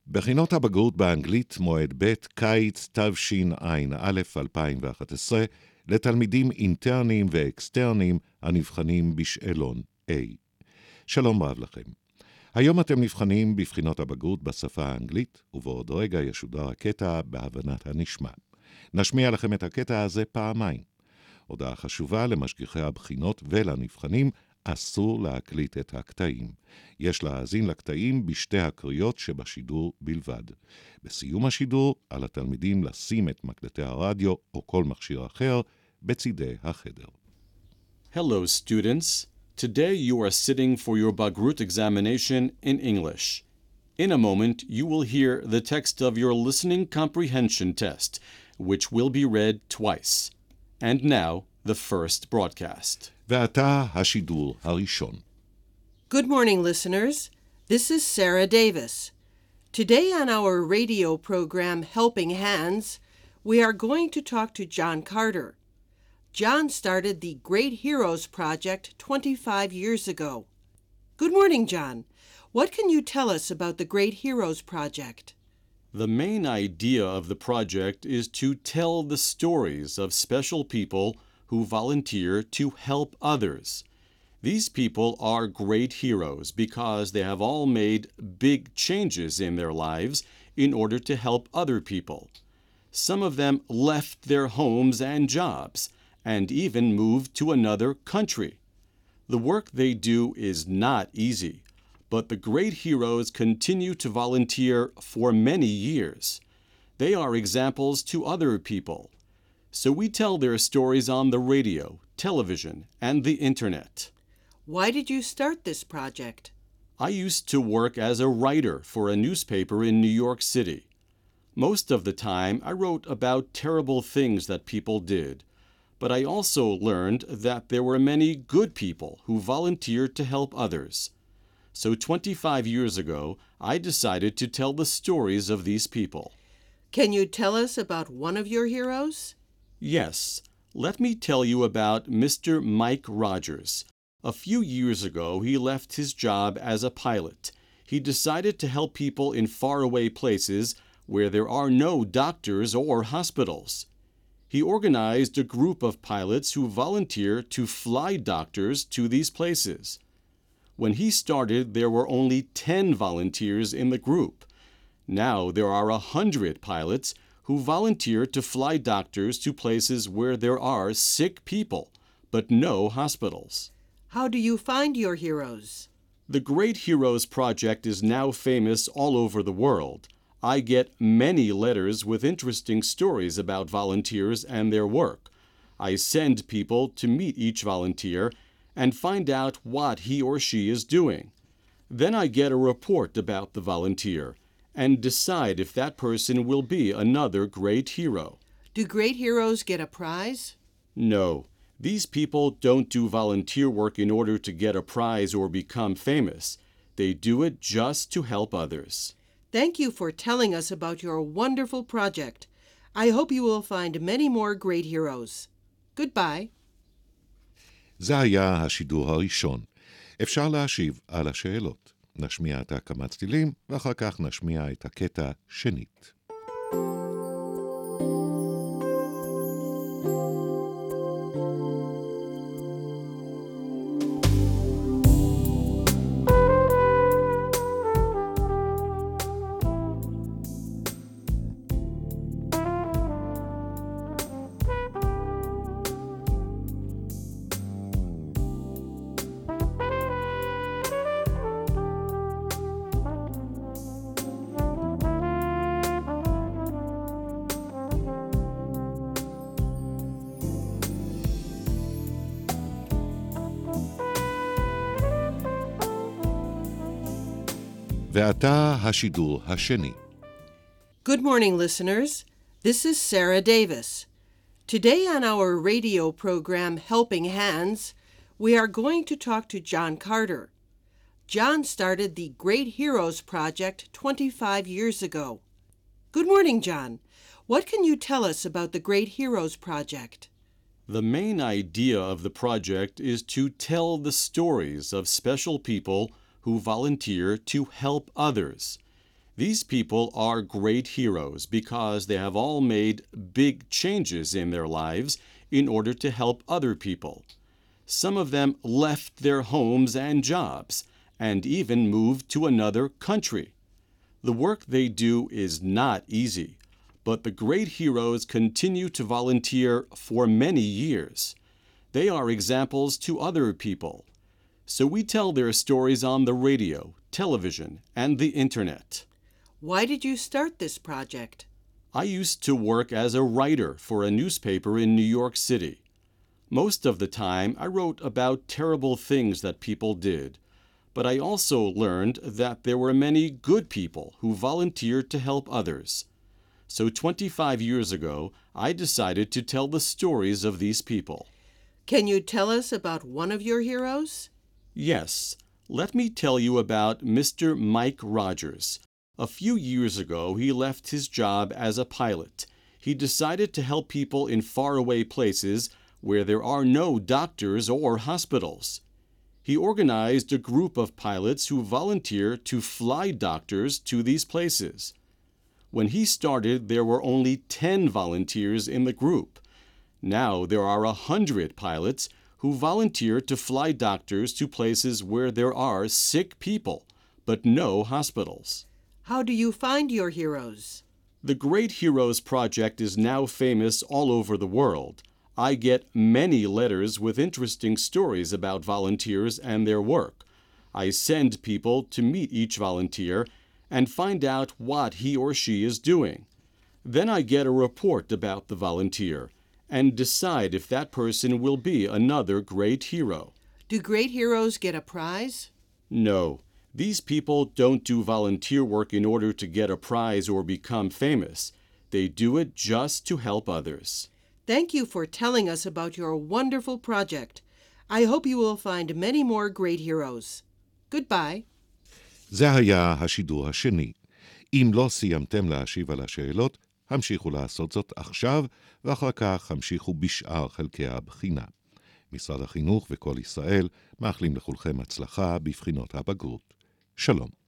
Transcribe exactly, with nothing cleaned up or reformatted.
בחינות הבגרות באנגלית מועד ב' קיץ תשע"א אלפיים ואחת עשרה לתלמידים אינטרניים ואקסטרניים הנבחנים בשאלון A. שלום רב לכם. היום אתם נבחנים בבחינות הבגרות בשפה האנגלית, ובעוד רגע ישודר הקטע בהבנת הנשמע. נשמיע לכם את הקטע הזה פעמיים. הודעה חשובה למשגיחי הבחינות ולנבחנים, אסור להקליט את הקטעים. יש להאזין לקטעים בשתי הקריאות שבשידור בלבד. בסיום השידור, על התלמידים לשים את מקלטי הרדיו או כל מכשיר אחר בצידי החדר. Hello, students. Today you are sitting for your Bagrut examination in English. In a moment, you will hear the text of your listening comprehension test, which will be read twice. And now, the first broadcast. ועתה השידור הראשון. Good morning, listeners. This is Sarah Davis. Today on our radio program Helping Hands, we are going to talk to John Carter. John started the Great Heroes Project twenty-five years ago. Good morning, John. What can you tell us about the Great Heroes Project? The main idea of the project is to tell the stories of special people who volunteer to help others. These people are great heroes because they have all made big changes in their lives in order to help other people. Some of them left their homes and jobs and even moved to another country. The work they do is not easy, but the great heroes continue to volunteer for many years. They are examples to other people. So we tell their stories on the radio, television, and the internet. Why did you start this project? I used to work as a writer for a newspaper in New York City. Most of the time, I wrote about terrible things that people did. But I also learned that there were many good people who volunteered to help others. So twenty-five years ago, I decided to tell the stories of these people. Can you tell us about one of your heroes? Yes. Let me tell you about Mister Mike Rogers. A few years ago, he left his job as a pilot. He decided to help people in faraway places where there are no doctors or hospitals. He organized a group of pilots who volunteer to fly doctors to these places. When he started, there were only ten volunteers in the group. Now there are a hundred pilots who volunteer to fly doctors to places where there are sick people, but no hospitals. How do you find your heroes? The Great Heroes Project is now famous all over the world. I get many letters with interesting stories about volunteers and their work. I send people to meet each volunteer and find out what he or she is doing. Then I get a report about the volunteer and decide if that person will be another great hero. Do great heroes get a prize? No. These people don't do volunteer work in order to get a prize or become famous. They do it just to help others. Thank you for telling us about your wonderful project. I hope you will find many more great heroes. Goodbye. זה היה השידור הראשון. אפשר להשיב על השאלות. נשמיע את כמה צלילים, ואחר כך נשמיע את הקטע שנית. ועתה השידור השני. Good morning, listeners. This is Sarah Davis. Today on our radio program Helping Hands, we are going to talk to John Carter. John started the Great Heroes Project twenty-five years ago. Good morning, John. What can you tell us about the Great Heroes Project? The main idea of the project is to tell the stories of special people who volunteer to help others. These people are great heroes because they have all made big changes in their lives in order to help other people. Some of them left their homes and jobs and even moved to another country. The work they do is not easy, but the great heroes continue to volunteer for many years. They are examples to other people. So we tell their stories on the radio, television, and the internet. Why did you start this project? I used to work as a writer for a newspaper in New York City. Most of the time, I wrote about terrible things that people did. But I also learned that there were many good people who volunteered to help others. So twenty-five years ago, I decided to tell the stories of these people. Can you tell us about one of your heroes? Yes. Let me tell you about Mister Mike Rogers. A few years ago, he left his job as a pilot. He decided to help people in faraway places where there are no doctors or hospitals. He organized a group of pilots who volunteer to fly doctors to these places. When he started, there were only ten volunteers in the group. Now there are a hundred pilots who volunteer to fly doctors to places where there are sick people, but no hospitals. How do you find your heroes? The Great Heroes Project is now famous all over the world. I get many letters with interesting stories about volunteers and their work. I send people to meet each volunteer and find out what he or she is doing. Then I get a report about the volunteer and decide if that person will be another great hero. Do great heroes get a prize? No, these people don't do volunteer work in order to get a prize or become famous. They do it just to help others. Thank you for telling us about your wonderful project. I hope you will find many more great heroes. Goodbye. זה היה השידור השני. אם לא סיימתם להשיב על השאלות, המשיכו לעשות זאת עכשיו, ואחר כך המשיכו בשאר חלקי הבחינה. משרד החינוך וכל ישראל מאחלים לכולכם הצלחה בבחינות הבגרות. שלום.